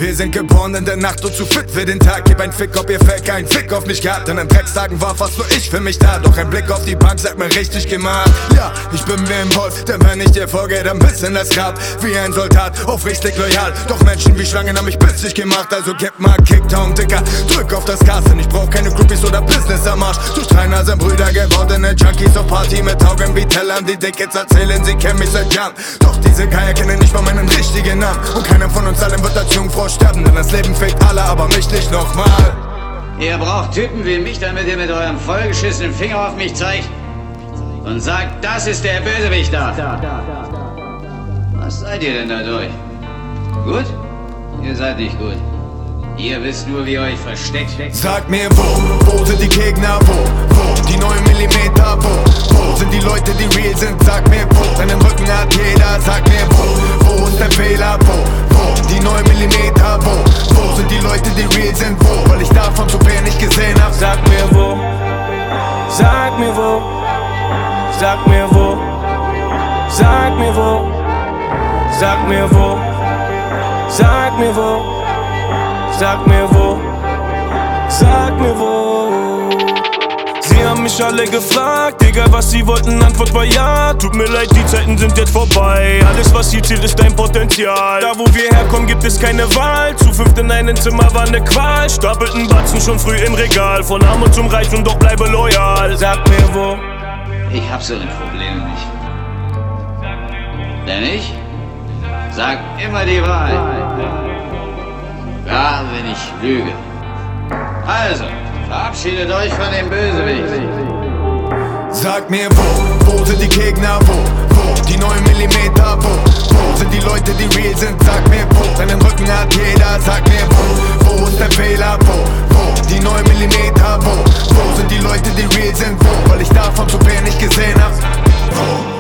Wir sind geboren in der Nacht und zu fit für den Tag. Gib ein Fick, ob ihr Fake einen Fick auf mich gehabt. In den Dreckstagen war fast nur ich für mich da. Doch ein Blick auf die Bank sagt mir richtig gemacht. Ja, ich bin wie ein Wolf, denn wenn ich dir folge, dann bist in das Grab. Wie ein Soldat, aufrichtig loyal. Doch Menschen wie Schlangen haben mich bissig gemacht. Also gib mal Kickdown, Dicker, drück auf das Gas. Denn ich brauch keine Groupies oder Business am Arsch. Du Streiner sind Brüder gewordene Junkies auf Party mit Augen wie Tellern. Die Dickets erzählen, sie kennen mich seit Jahren. Doch diese Geier kennen nicht mal meinen richtigen Namen. Und keiner von uns allen wird als Jungfrau sterben. Denn das Leben fickt alle, aber mich nicht nochmal. Ihr braucht Typen wie mich, damit ihr mit eurem vollgeschissenen Finger auf mich zeigt und sagt, das ist der Bösewicht da. Was seid ihr denn dadurch? Gut? Ihr seid nicht gut. Ihr wisst nur, wie ihr euch versteckt. Sag mir wo sind die Gegner, wo die 9 Millimeter, wo sind die Leute, die real sind, sag mir wo, seinen Rücken hat jeder, sag mir wo ist der Fehler, wo die 9 Millimeter, wo sind die Leute, die real sind, wo, weil ich davon zu viel nicht gesehen hab. Sag mir wo, sag mir wo, sag mir wo, sag mir wo, sag mir wo, sag mir wo, sag mir wo, sag mir wo. Sie haben mich alle gefragt, egal was sie wollten, Antwort war ja. Tut mir leid, die Zeiten sind jetzt vorbei. Alles was hier zählt ist dein Potenzial. Da wo wir herkommen gibt es keine Wahl. Zu 5 in einem Zimmer war ne Qual. Stapelten Batzen schon früh im Regal. Von arm und zum Reich und doch bleibe loyal. Sag mir wo. Ich hab so ne Probleme nicht. Denn ich sag immer die Wahrheit. Ja, wenn ich lüge. Also, verabschiedet euch von dem Bösewicht. Sag mir wo sind die Gegner, wo die 9 Millimeter, wo sind die Leute, die real sind, sag mir wo, seinen Rücken hat jeder, sag mir wo ist der Fehler, wo die 9 Millimeter, wo sind die Leute, die real sind, wo, weil ich davon zu viel nicht gesehen hab.